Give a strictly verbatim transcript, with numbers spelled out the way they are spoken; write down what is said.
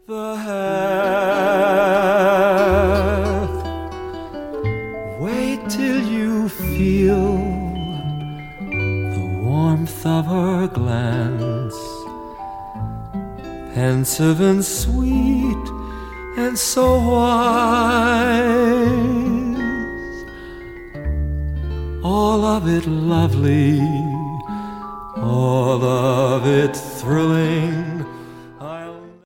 the hearth. Wait till you feel the warmth of her glance, pensive and sweet and so wise, all of it lovely, all of it thrilling,